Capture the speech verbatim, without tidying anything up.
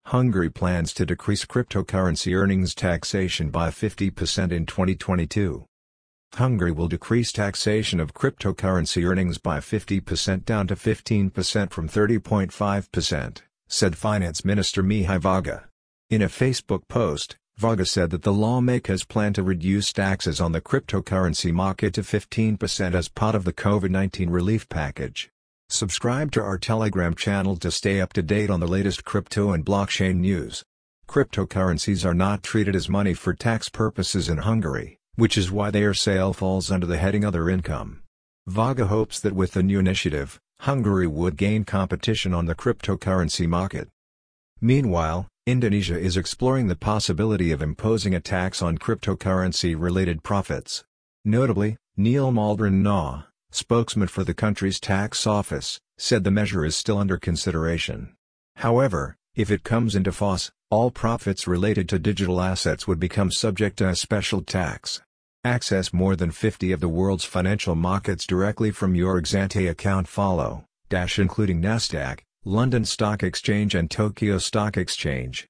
Hungary plans to decrease cryptocurrency earnings taxation by fifty percent in twenty twenty-two. Hungary will decrease taxation of cryptocurrency earnings by fifty percent down to fifteen percent from thirty point five percent, said Finance Minister Mihai Varga. In a Facebook post, Varga said that the lawmakers plan to reduce taxes on the cryptocurrency market to fifteen percent as part of the COVID nineteen relief package. Subscribe to our Telegram channel to stay up to date on the latest crypto and blockchain news. Cryptocurrencies are not treated as money for tax purposes in Hungary, which is why their sale falls under the heading Other Income. Varga hopes that with the new initiative, Hungary would gain competition on the cryptocurrency market. Meanwhile, Indonesia is exploring the possibility of imposing a tax on cryptocurrency-related profits. Notably, Neil Maldron, spokesman for the country's tax office, said the measure is still under consideration. However, if it comes into force, all profits related to digital assets would become subject to a special tax. Access more than fifty of the world's financial markets directly from your Exante account follow, dash including Nasdaq, London Stock Exchange and Tokyo Stock Exchange.